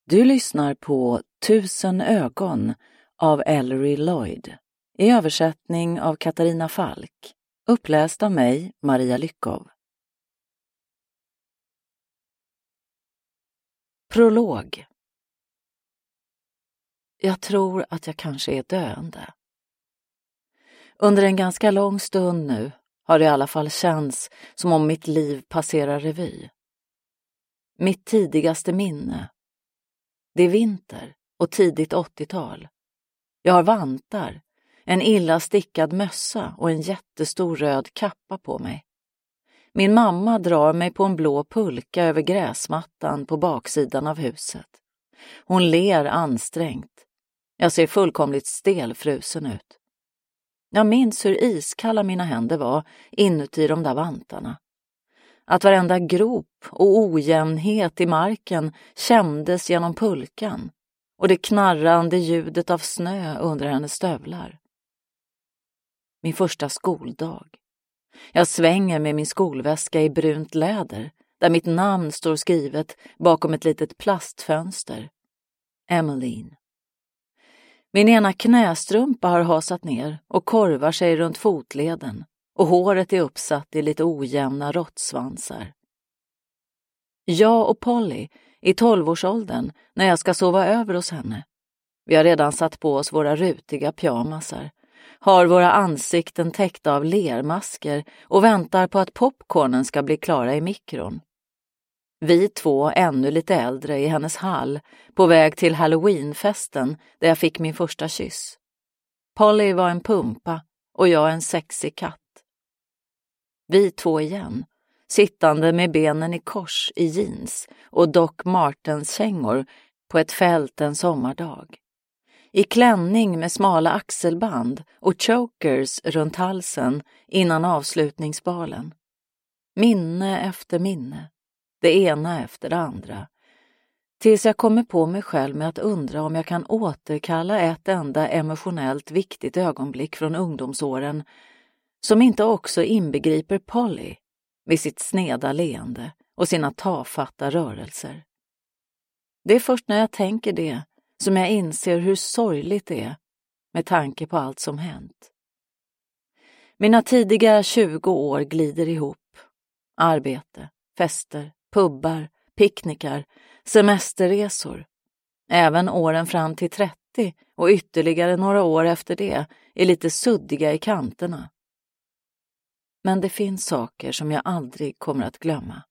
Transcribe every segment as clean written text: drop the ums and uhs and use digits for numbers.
Du lyssnar på 1000 ögon av Ellery Lloyd i översättning av Katarina Falk, uppläst av mig, Maria Lyckov. Prolog. Jag tror att jag kanske är döende. Under en ganska lång stund nu har det i alla fall känts som om mitt liv passerar revy. Mitt tidigaste minne. Det är vinter och tidigt 80-tal. Jag har vantar, en illa stickad mössa och en jättestor röd kappa på mig. Min mamma drar mig på en blå pulka över gräsmattan på baksidan av huset. Hon ler ansträngt. Jag ser fullkomligt stelfrusen ut. Jag minns hur iskalla mina händer var inuti de där vantarna. Att varenda grop och ojämnhet i marken kändes genom pulkan och det knarrande ljudet av snö under hennes stövlar. Min första skoldag. Jag svänger med min skolväska i brunt läder där mitt namn står skrivet bakom ett litet plastfönster. Emmeline. Min ena knästrumpa har hasat ner och korvar sig runt fotleden och håret är uppsatt i lite ojämna råttsvansar. Jag och Polly i 12-årsåldern när jag ska sova över hos henne. Vi har redan satt på oss våra rutiga pyjamasar, har våra ansikten täckta av lermasker och väntar på att popcornen ska bli klara i mikron. Vi två ännu lite äldre i hennes hall på väg till Halloweenfesten där jag fick min första kyss. Polly var en pumpa och jag en sexig katt. Vi två igen, sittande med benen i kors i jeans och Doc Martens kängor på ett fält en sommardag. I klänning med smala axelband och chokers runt halsen innan avslutningsbalen. Minne efter minne, det ena efter det andra. Tills jag kommer på mig själv med att undra om jag kan återkalla ett enda emotionellt viktigt ögonblick från ungdomsåren som inte också inbegriper Polly med sitt sneda leende och sina tafatta rörelser. Det är först när jag tänker det som jag inser hur sorgligt det är med tanke på allt som hänt. Mina tidiga 20 år glider ihop. Arbete, fester, pubbar, picknickar, semesterresor. Även åren fram till 30 och ytterligare några år efter det är lite suddiga i kanterna. Men det finns saker som jag aldrig kommer att glömma.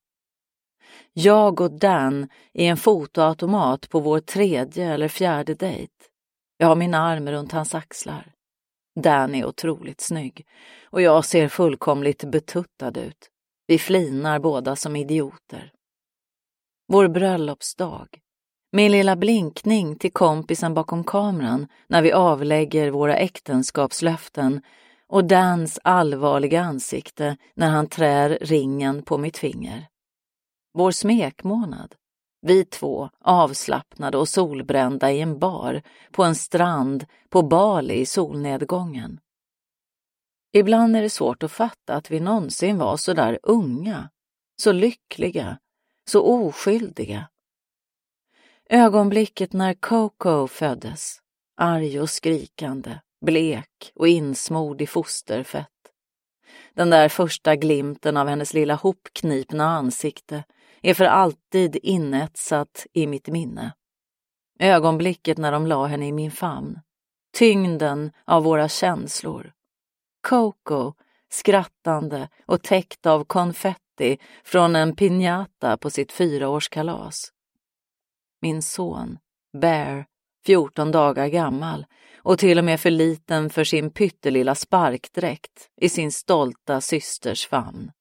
Jag och Dan i en fotoautomat på vår 3:e eller 4:e dejt. Jag har min arm runt hans axlar. Dan är otroligt snygg och jag ser fullkomligt betuttad ut. Vi flinar båda som idioter. Vår bröllopsdag. Min lilla blinkning till kompisen bakom kameran när vi avlägger våra äktenskapslöften och Dans allvarliga ansikte när han trär ringen på mitt finger. Vår smekmånad. Vi två avslappnade och solbrända i en bar på en strand på Bali i solnedgången. Ibland är det svårt att fatta att vi någonsin var så där unga, så lyckliga, så oskyldiga. Ögonblicket när Coco föddes, arg och skrikande, blek och insmord i fosterfett. Den där första glimten av hennes lilla hopknipna ansikte är för alltid inetsat i mitt minne. Ögonblicket när de la henne i min famn. Tyngden av våra känslor. Coco, skrattande och täckt av konfetti från en piñata på sitt 4-årskalas. Min son, Bear, 14 dagar gammal och till och med för liten för sin pyttelilla sparkdräkt i sin stolta systers famn.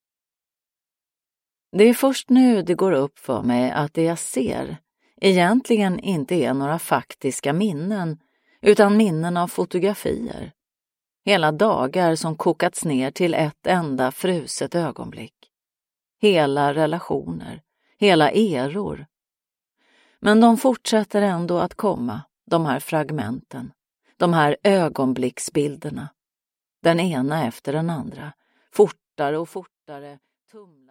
Det är först nu det går upp för mig att det jag ser egentligen inte är några faktiska minnen utan minnen av fotografier. Hela dagar som kokats ner till ett enda fruset ögonblick. Hela relationer, hela eror. Men de fortsätter ändå att komma, de här fragmenten, de här ögonblicksbilderna. Den ena efter den andra, fortare och fortare, tumlar.